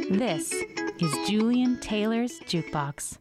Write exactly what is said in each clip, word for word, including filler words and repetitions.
This is Julian Taylor's Jukebox.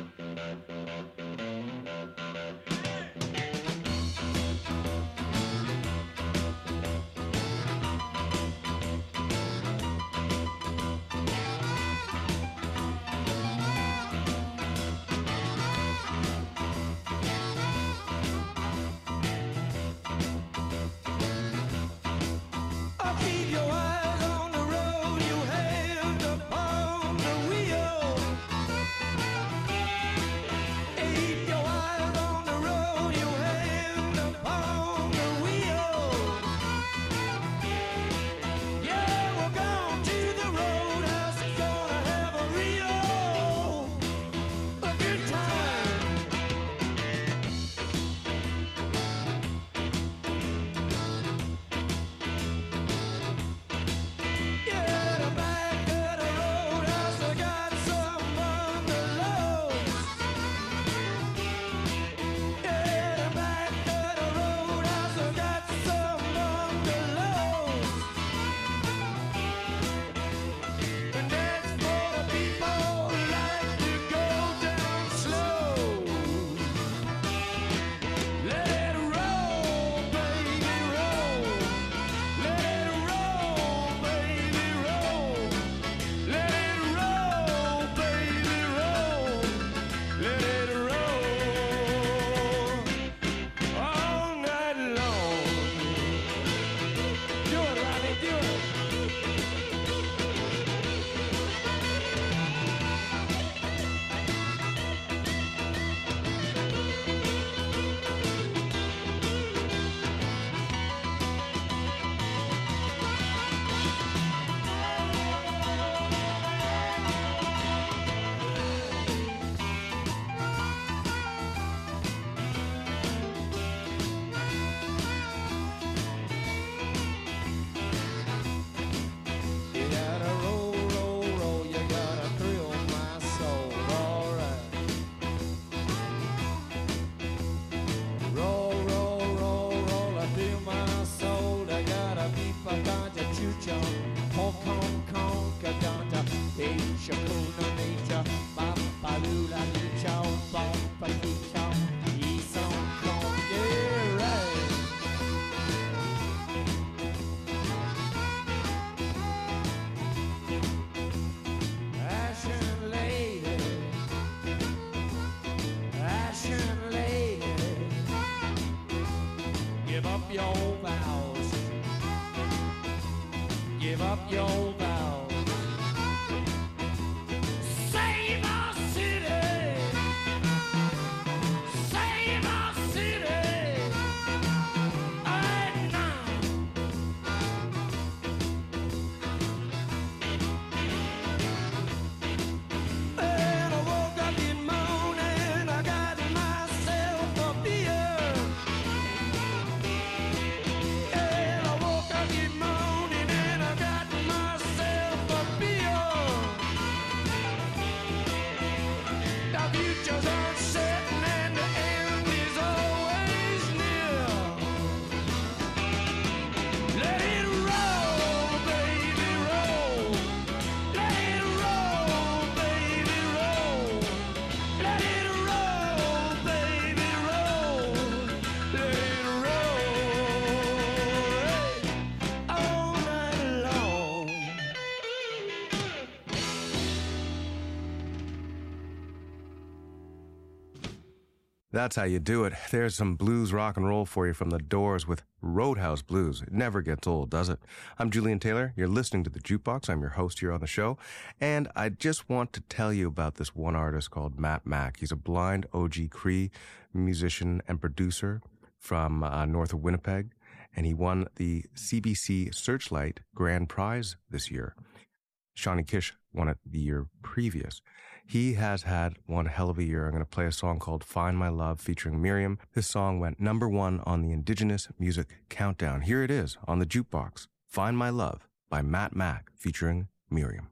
That's how you do it. There's some blues rock and roll for you from the Doors with Roadhouse Blues. It never gets old, does it? I'm Julian Taylor. You're listening to The Jukebox. I'm your host here on the show. And I just want to tell you about this one artist called Matt Mack. He's a blind O G Cree musician and producer from uh, north of Winnipeg. And he won the C B C Searchlight Grand Prize this year. Shawnee Kish won it the year previous. He has had one hell of a year. I'm going to play a song called Find My Love featuring Miriam. This song went number one on the Indigenous Music Countdown. Here it is on the Jukebox. Find My Love by Matt Mack featuring Miriam.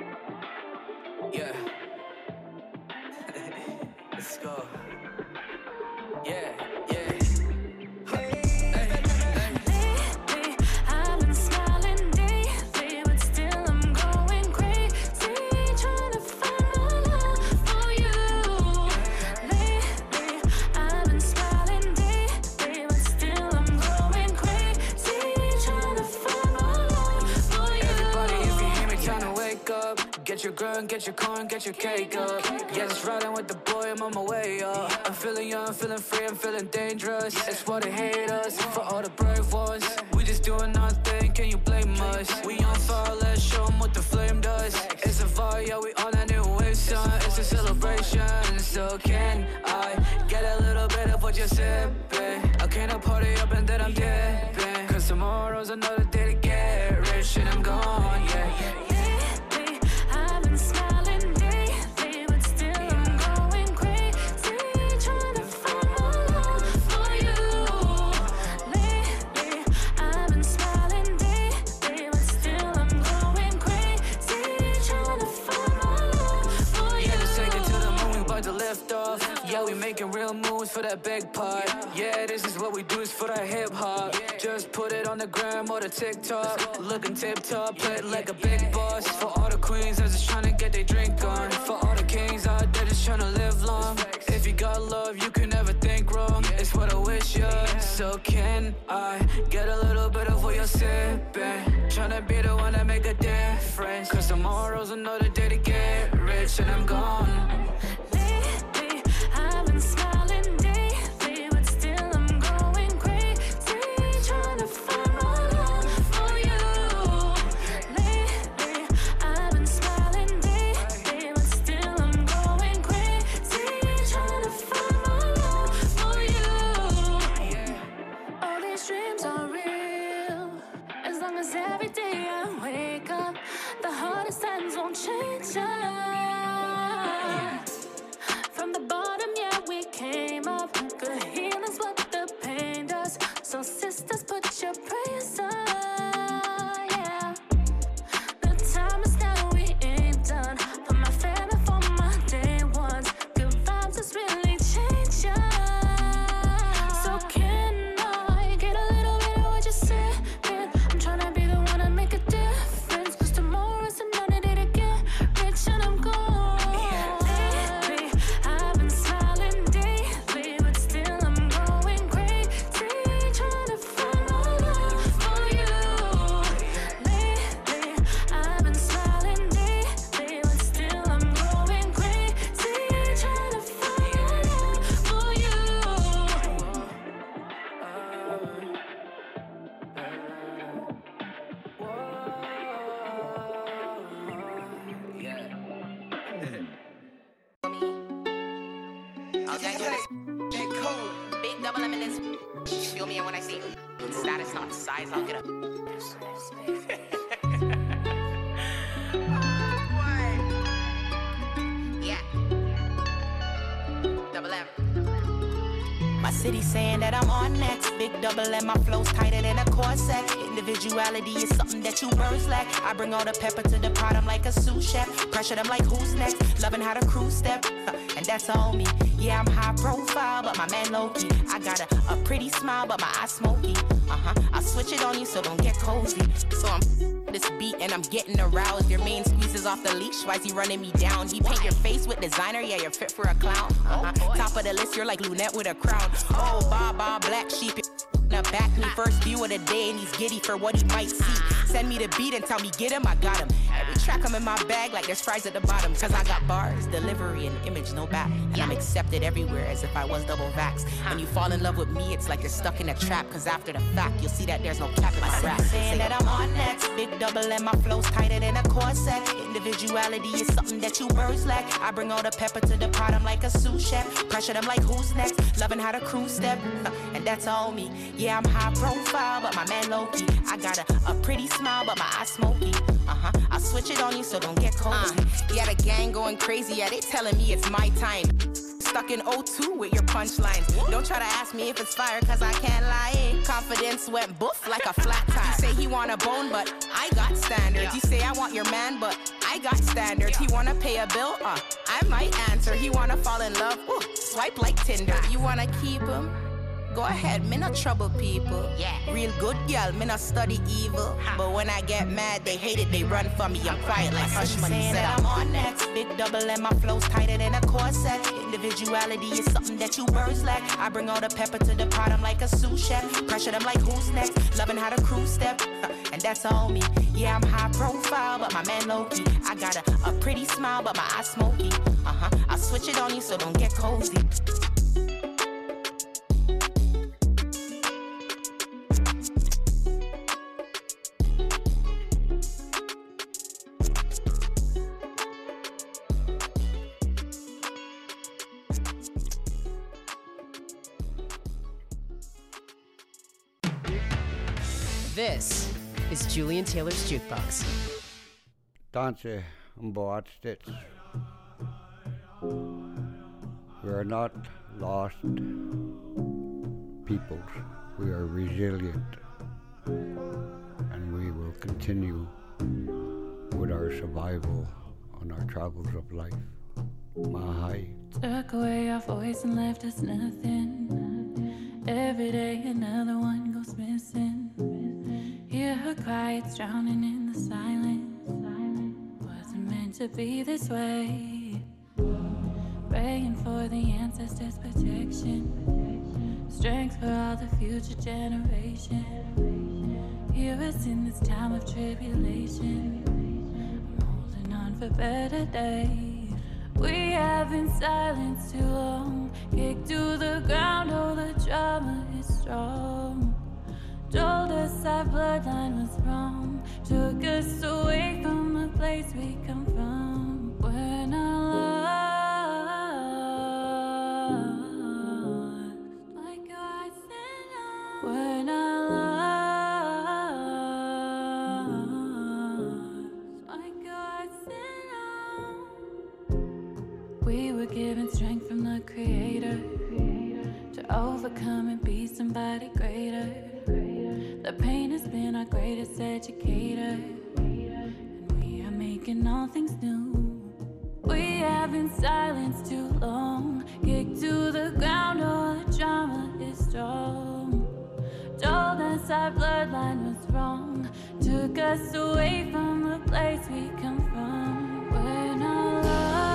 Yeah. Let's go. Yeah. I've been smiling daily, but still I'm going crazy. Get your gun, get your corn, get your cake up. Yeah, just riding with the boy, I'm on my way up. I'm feeling young, feeling free, I'm feeling dangerous. It's why they hate us, for all the brave ones. We just doing our thing, can you blame us? We on fire, let's show them what the flame does. It's a fire, yeah, we on a new wave, son. It's a celebration, so can I get a little bit of what you're sipping? I can't party up and then I'm dipping. Cause tomorrow's another day to get rich and I'm gone, yeah. Making real moves for that big part. Yeah, this is what we do, is for that hip hop. Just put it on the gram or the TikTok. Looking tip top, play it like a big boss. For all the queens that's just trying to get their drink on. For all the kings out there just trying to live long. If you got love, you can never think wrong. It's what I wish, yeah. So can I get a little bit of what you're sipping? Trying to be the one that make a difference. Cause tomorrow's another day to get rich and I'm gone. And my flow's tighter than a corset. Individuality is something that you birds lack. I bring all the pepper to the pot, I'm like a sous chef. Pressure them like who's next. Loving how the crew step, and that's on me. Yeah, I'm high profile, but my man low-key. I got a, a pretty smile, but my eyes smoky. Uh-huh, I switch it on you, so don't get cozy. So I'm this beat and I'm getting aroused. Your main squeezes off the leash, why's he running me down? He paint your face with designer, yeah, you're fit for a clown. Uh-huh, top of the list, you're like Lunette with a crown. Oh, Baba, black sheep. Back me first view of the day and he's giddy for what he might see. Send me the beat and tell me get him, I got him. Every track I'm in my bag like there's fries at the bottom. Cause I got bars, delivery, and image, no back. And I'm accepted everywhere as if I was double vax. When you fall in love with me, it's like you're stuck in a trap. Cause after the fact, you'll see that there's no cap in my rap. Saying that I'm on next, big double and my flow's tighter than a corset. Individuality is something that you birds lack. I bring all the pepper to the pot, I'm like a sous chef. Pressure them like who's next, loving how the crew step. And that's all me. Yeah, I'm high profile, but my man low-key. I got a, a pretty smile, but my eyes smoky. Uh-huh, I switch it on you, so don't get cozy. Uh, yeah, the gang going crazy, yeah, they telling me it's my time. Stuck in oh two with your punchlines. Don't try to ask me if it's fire, cause I can't lie. Confidence went boof like a flat tire. You say he want a bone, but I got standards. You say I want your man, but I got standards. He wanna pay a bill, uh, I might answer. He wanna fall in love, ooh, swipe like Tinder. You wanna keep him? Go ahead, me not trouble people. Yeah. Real good girl, me not study evil. Huh. But when I get mad, they hate it, they run from me. I'm quiet like hush money. Said I'm on next. Big double and my flow's tighter than a corset. Individuality is something that you birds lack. I bring all the pepper to the pot, I'm like a sous chef. Pressure them like who's next. Loving how the crew step. Huh. And that's on me. Yeah, I'm high profile, but my man low-key. I got a, a pretty smile, but my eyes smoky. Uh-huh. I'll switch it on you, so don't get cozy. This is Julian Taylor's Jukebox. Dante and Boatstitz. We are not lost peoples. We are resilient. And we will continue with our survival on our travels of life. Mahai. Took away our voice and left us nothing. Every day another one goes missing. Hear her cry, it's drowning in the silence. Wasn't meant to be this way. Praying for the ancestors' protection. Strength for all the future generations. Hear us in this time of tribulation. I'm holding on for better days. We have been silent too long. Kicked to the ground, oh the drama is strong. Told us our bloodline was wrong. Took us away from the place we come from. We're not lost, like God said. We're not lost, like God said. We were given strength from the Creator to overcome and be somebody greater. The pain has been our greatest educator, and we are making all things new. We have been silenced too long. Kicked to the ground, oh the drama is strong. Told us our bloodline was wrong. Took us away from the place we come from. We're not lost.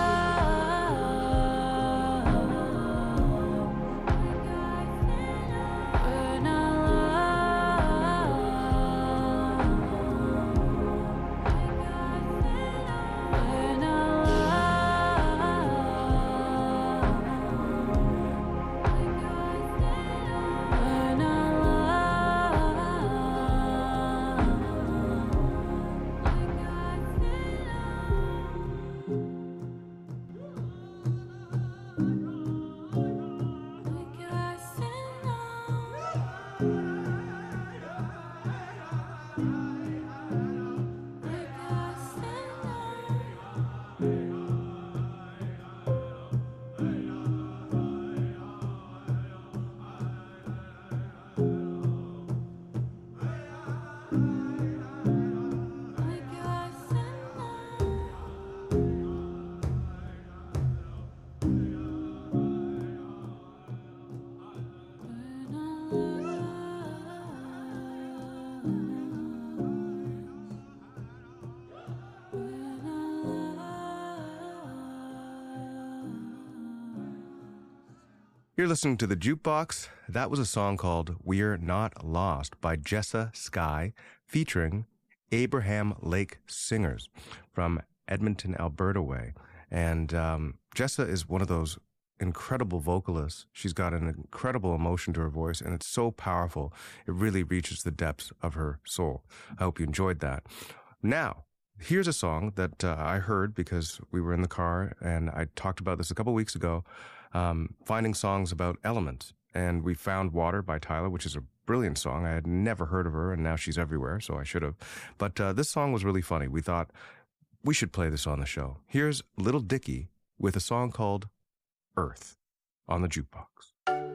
You're listening to The Jukebox. That was a song called We're Not Lost by Jessa Sky, featuring Abraham Lake Singers from Edmonton, Alberta way. And um, Jessa is one of those incredible vocalists. She's got an incredible emotion to her voice, and it's so powerful. It really reaches the depths of her soul. I hope you enjoyed that. Now, here's a song that uh, I heard because we were in the car, and I talked about this a couple weeks ago. Um, finding songs about elements, and we found Water by Tyler, which is a brilliant song. I had never heard of her, and now she's everywhere, so I should have. But uh, this song was really funny. We thought we should play this on the show. Here's Little Dicky with a song called Earth on the Jukebox.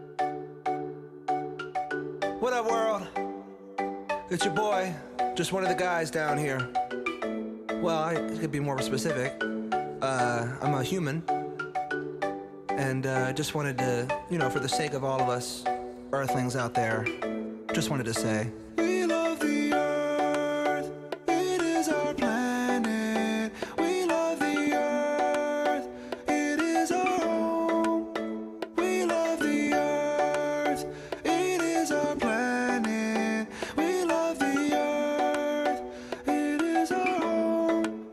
What up, world? It's your boy, just one of the guys down here. Well, I could be more specific. Uh, I'm a human. And I uh, just wanted to, you know, for the sake of all of us, earthlings out there, just wanted to say, we love the earth. It is our planet. We love the earth. It is our home. We love the earth. It is our planet. We love the earth. It is our home.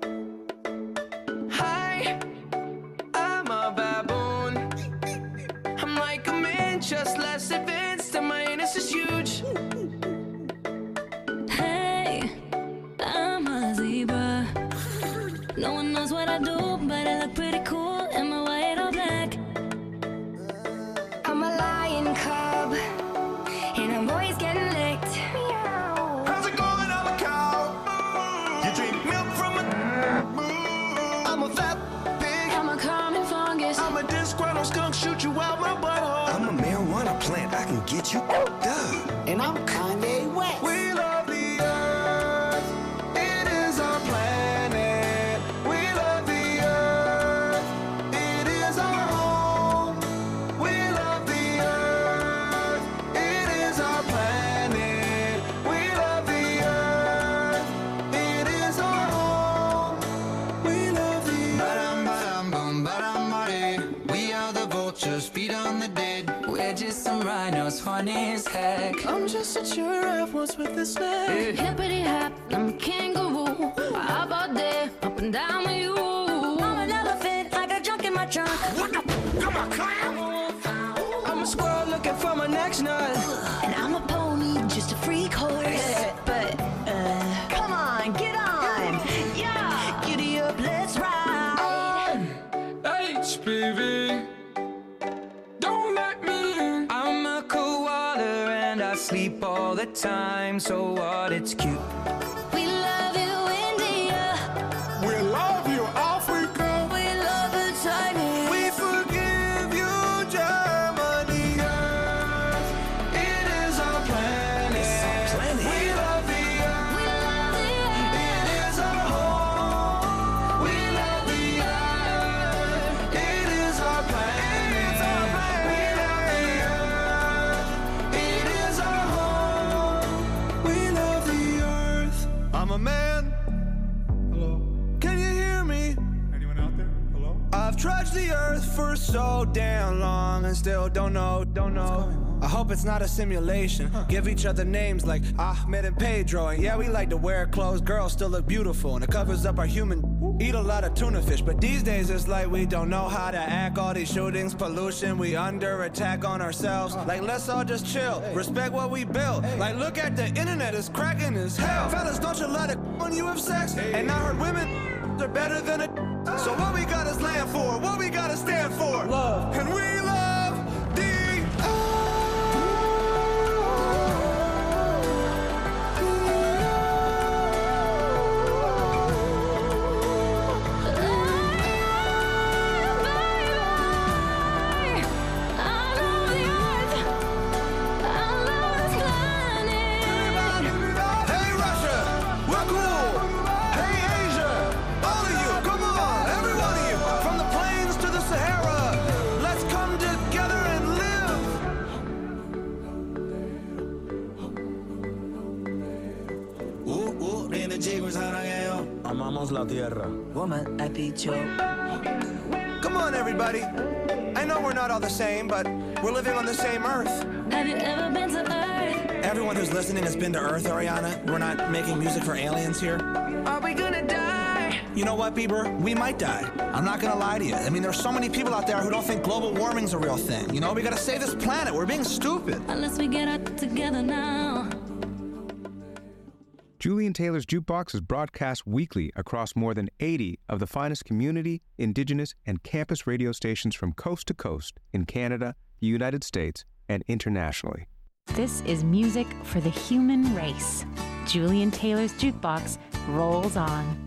Hi, I'm a baboon. I'm like a man, just less advanced, and my anus is huge. Hey, I'm a zebra. No one knows what I do, but I look pretty cool in my white or black. I'm a lion cub, and I'm always getting licked. How's it going? I'm a cow. You drink milk from a. I'm a fat pig. I'm a common fungus. I'm a disgruntled skunk, shoot you out my butthole. I'm a marijuana plant, I can get you up. And I'm Kanye West. We love the earth. It is our planet. We love the earth. It is our home. We love the earth. It is our planet. We love the earth. It is our home. We love the Ba-dum, ba-dum, boom, ba-dum, ba-dee. We are the vultures, feed on the dead. We're just some rhinos, funny as heck. I'm just a giraffe, what's with the snake? Hippity hop, I'm a kangaroo. How about that? Up and down with you. I'm an elephant, I got junk in my trunk. I'm a squirrel looking for my next nut. And I'm a pony, just a freak horse. But, uh, come on, get on. Yeah, giddy up, let's ride. H P V, don't let me in. I'm a koala and I sleep all the time. So what? It's cute. We love you, India. We love you, Africa. We love you, China. We forgive you, Germany. It is our planet. We love the earth. We love the earth. It is our home. We love the earth. It is our planet. We love the earth. It is our home. We love the earth. I'm a man. Hello. Can you hear me? Anyone out there? Hello? I've trudged the earth for so damn long and still don't know, don't know. I hope it's not a simulation. Give each other names like Ahmed and Pedro. And yeah, we like to wear clothes. Girls still look beautiful and it covers up our human. Eat a lot of tuna fish, but these days it's like we don't know how to act. All these shootings, pollution, we under attack on ourselves. Like let's all just chill, respect what we built. Like look at the internet, it's cracking as hell. Fellas, don't you let it when you have sex. And I heard women are better than it. So what we got is land for, what we gotta stand for. Love. And we love the Hey Russia, we're cool. Hey Asia, all of you, come on, every one of you, from the plains to the Sahara, let's come together and live. Uh, uh, nene chicos, 사랑해요. Amamos la tierra. Woman, I beat you. Come on, everybody. I know we're not all the same, but we're living on the same earth. Have you ever been to Earth? Everyone who's listening has been to Earth, Ariana. We're not making music for aliens here. Are we gonna die? You know what, Bieber? We might die. I'm not gonna lie to you. I mean, there's so many people out there who don't think global warming's a real thing. You know, we gotta save this planet. We're being stupid. Unless we get it together now. Julian Taylor's Jukebox is broadcast weekly across more than eighty of the finest community, indigenous, and campus radio stations from coast to coast in Canada, the United States, and internationally. This is music for the human race. Julian Taylor's Jukebox rolls on.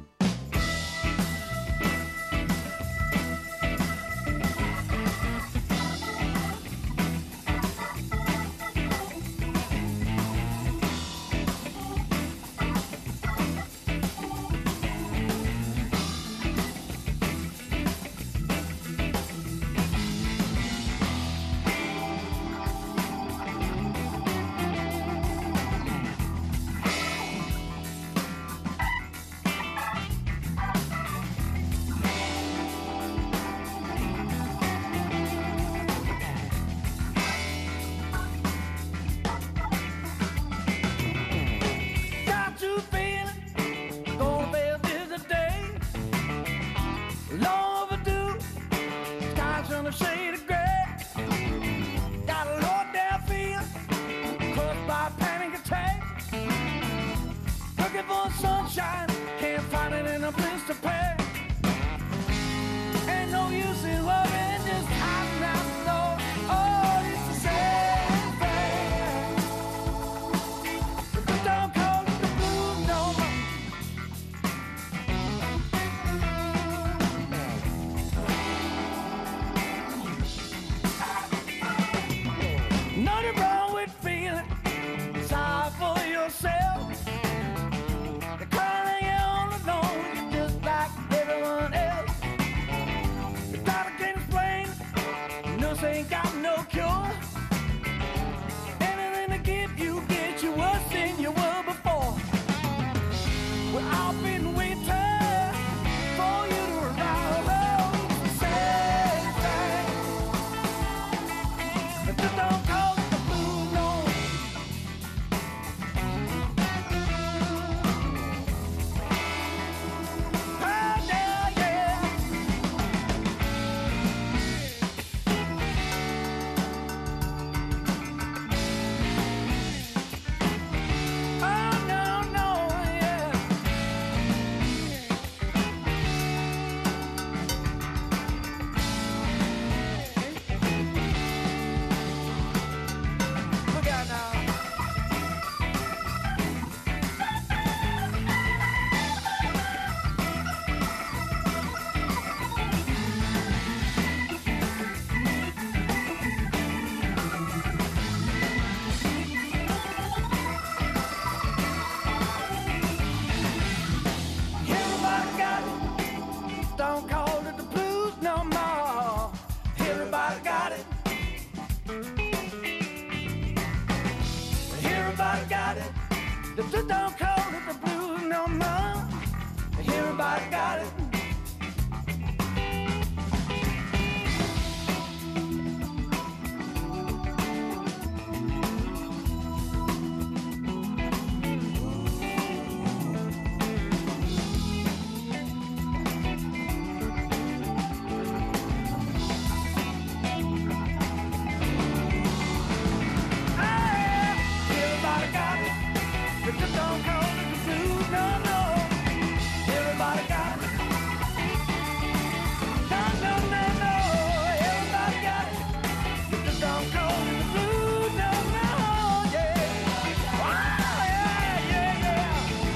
a shade of gray. Got a low down feeling, caused by a panic attack. Looking for sunshine, can't find it in a blister pack. Ain't no use in worrying, just hiding out the door. Oh, it's the same thing. But don't call it the blues no more. Nothing wrong with feeling sorry for yourself. The crying you're all alone, you're just like everyone else. The doctor can't explain, nurse ain't got no cure. Anything to give you, get you worse than you were before. Well, I've been waiting for you to arrive. Oh, it's the same thing. But just don't call it the blues no more. Oh, yeah, yeah. Oh, no, no, yeah. Look out now. Everybody got it. Don't call it the blues no more. Everybody got it. Everybody got it. Just don't call it the blues no more. Everybody got it. Everybody got it. But just don't call it the blues no more. Everybody got it. No, no, no, no. Everybody got it. But just don't call it the blues no more. Yeah. Wow, yeah, yeah, yeah.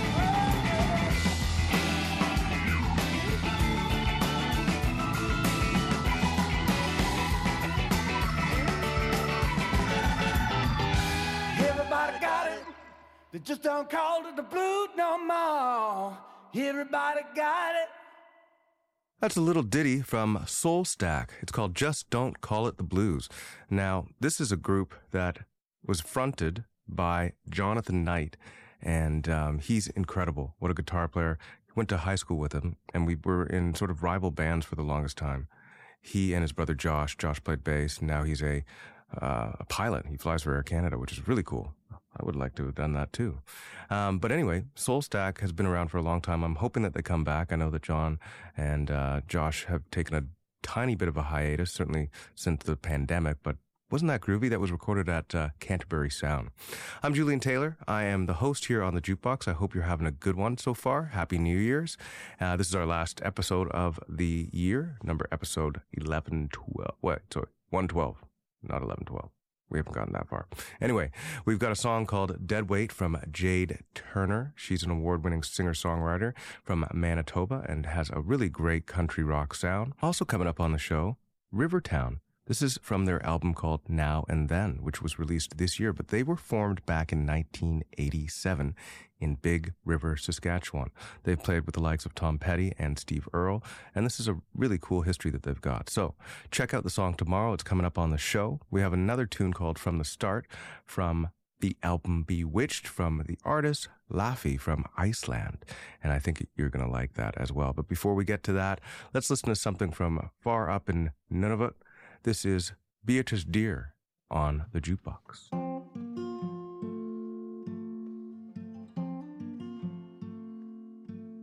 Everybody got it. They just don't call it the blues no more. Everybody got it. That's a little ditty from Soul Stack. It's called Just Don't Call It the Blues. Now, this is a group that was fronted by Jonathan Knight, and um, he's incredible. What a guitar player. Went to high school with him, and we were in sort of rival bands for the longest time. He and his brother Josh, Josh played bass, and now he's a, uh, a pilot. He flies for Air Canada, which is really cool. I would like to have done that too. Um, but anyway, Soul Stack has been around for a long time. I'm hoping that they come back. I know that John and uh, Josh have taken a tiny bit of a hiatus, certainly since the pandemic, but wasn't that groovy? That was recorded at uh, Canterbury Sound. I'm Julian Taylor. I am the host here on the Jukebox. I hope you're having a good one so far. Happy New Year's. Uh, this is our last episode of the year, number episode eleven twelve. Wait, sorry, one twelve, not eleven twelve. We haven't gotten that far. Anyway, we've got a song called Dead Weight from Jade Turner. She's an award-winning singer-songwriter from Manitoba and has a really great country rock sound. Also coming up on the show, Rivertown. This is from their album called Now and Then, which was released this year, but they were formed back in nineteen eighty-seven in Big River, Saskatchewan. They've played with the likes of Tom Petty and Steve Earle, and this is a really cool history that they've got. So check out the song tomorrow. It's coming up on the show. We have another tune called From the Start from the album Bewitched from the artist Laffy from Iceland. And I think you're going to like that as well. But before we get to that, let's listen to something from far up in Nunavut. This is Beatrice Deer on the Jukebox.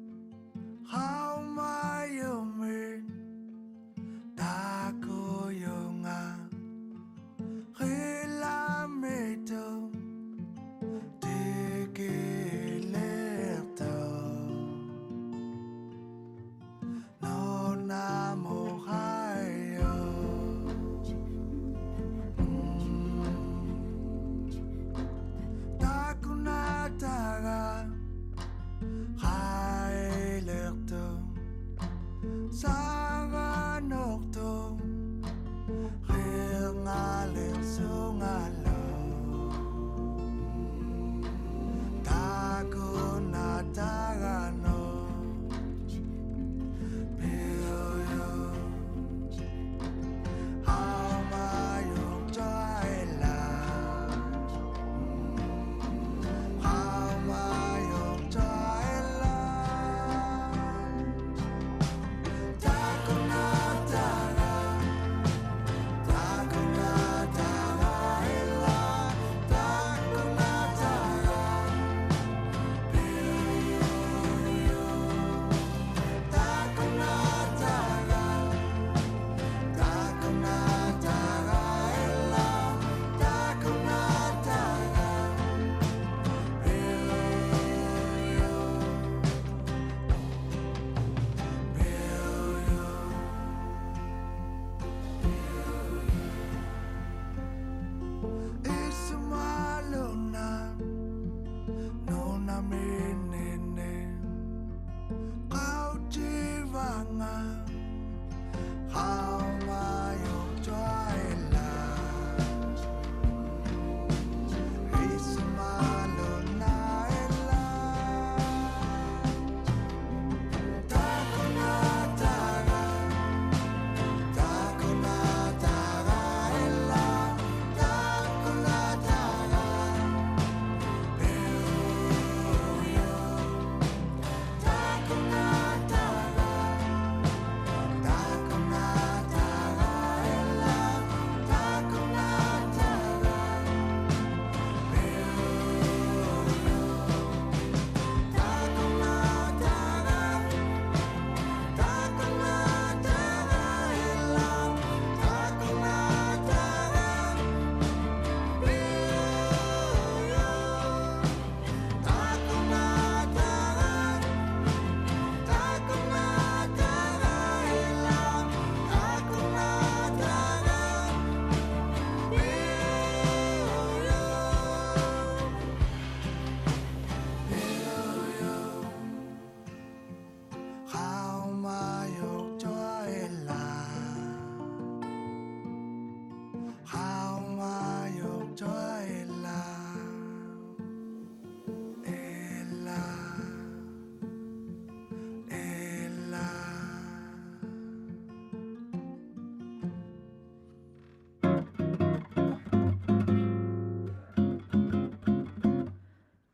How my young taco yo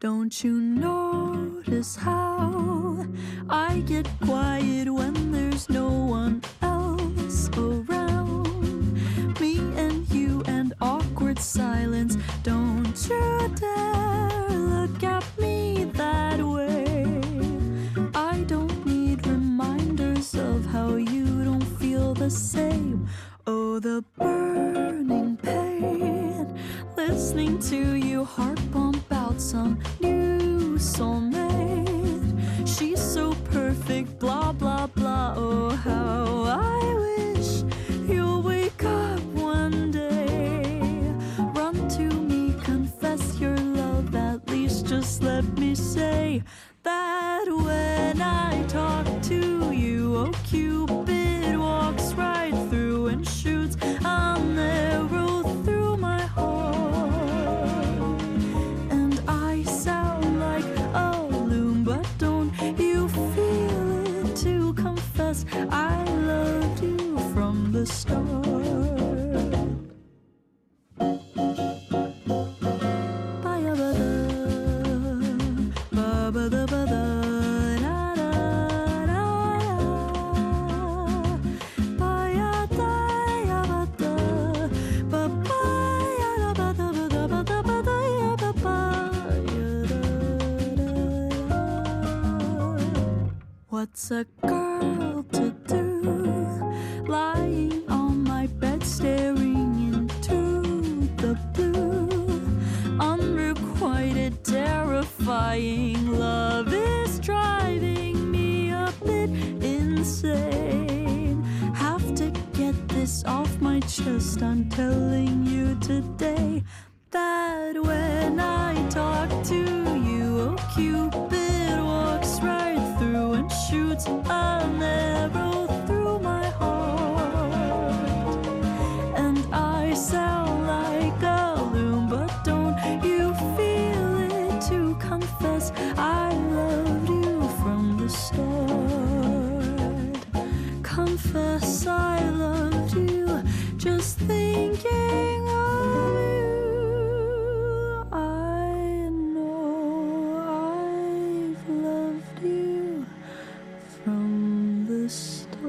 Don't you notice how I get quiet when there's no one else around? Me and you and awkward silence. Don't you dare look at me that way. I don't need reminders of how you don't feel the same. Oh, the burning pain, listening to you heart bump out some new soulmate. She's so perfect, blah, blah, blah. Oh, how I wish you'll wake up one day. Run to me, confess your love, at least just let me say that when I talk to you, oh, Cupid walks right through and shoots an arrow through my heart. And I sound like a loon, but don't you feel it to confess I loved you from the start. What's a girl to do, lying on my bed staring into the blue? Unrequited, terrifying love is driving me a bit insane. Have to get this off my chest, I'm telling you today that when I talk to you, oh, Cupid walks right through and shoots an arrow through my heart. And I sound like a loon, but don't you feel it to confess I loved you from the start. Confess I loved you, just thinking of you. I know I've loved you from the start.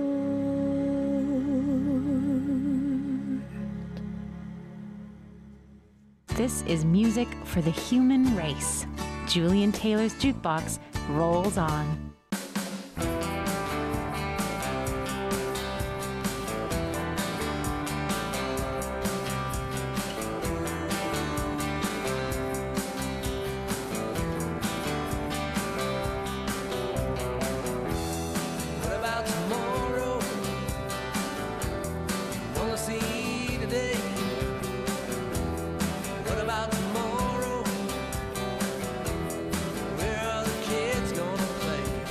This is music for the human race. Julian Taylor's Jukebox rolls on. What about tomorrow? Wanna see today? What about tomorrow? Where are the kids gonna play?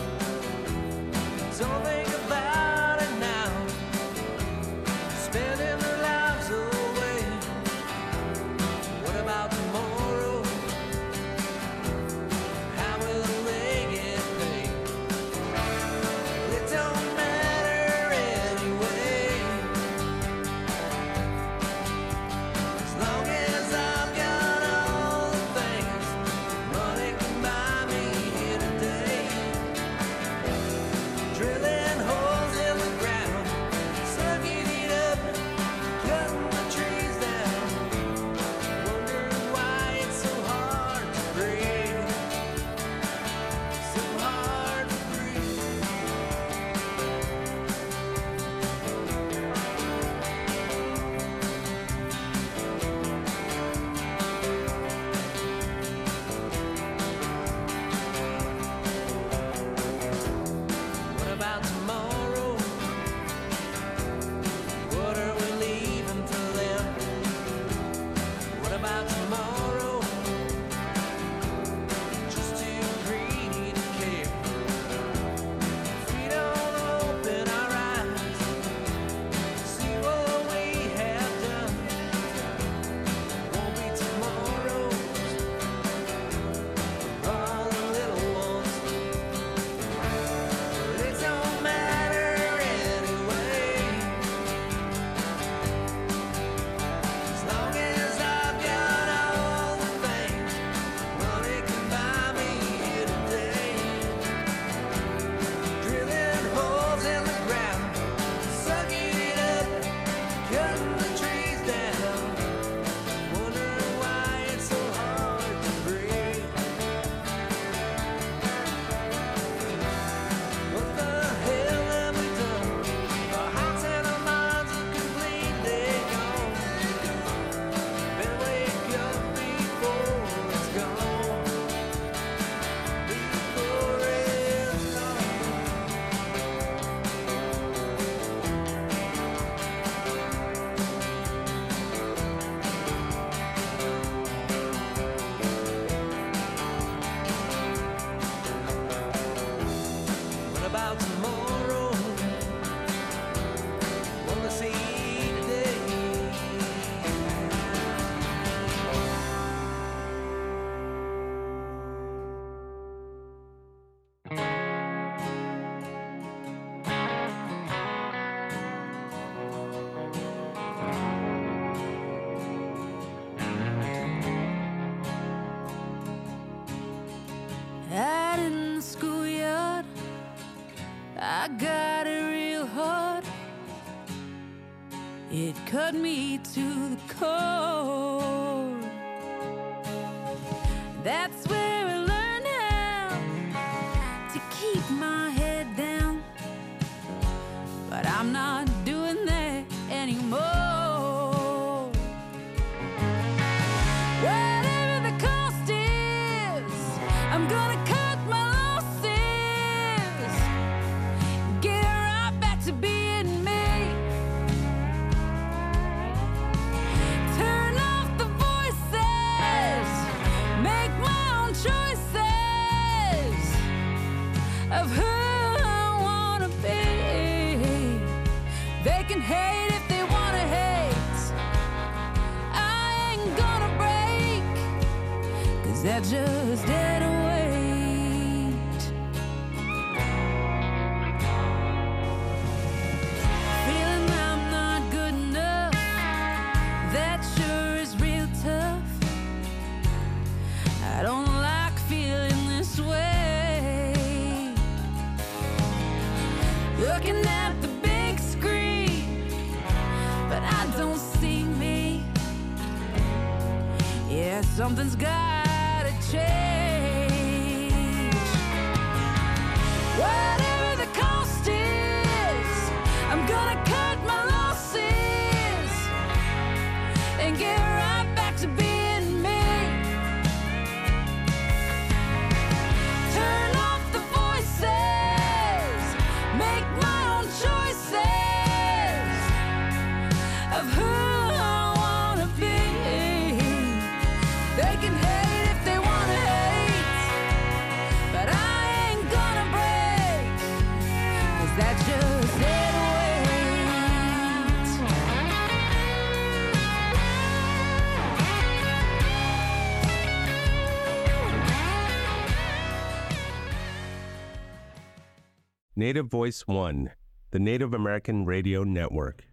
It cut me to the core. That's where I learned how to keep my head down. But I'm not doing that anymore. Whatever the cost is, I'm gonna cut my losses. Get right back to being me. Turn off the voices. Make my own choices of who I wanna be. They can hate if they wanna hate. I ain't gonna break, 'cause that's just dead weight. Feeling I'm not good enough, that sure is real tough. I don't like feeling this way. Looking at the big screen, but I don't see me. Yeah, something's gotta change. Whatever the cost is, I'm gonna cut my losses and get right back to being me. Turn off the voices, make my own choices of who I wanna be. They can hate if they wanna hate, but I ain't gonna break, 'cause that's just dead weight. Native Voice One, the Native American Radio Network.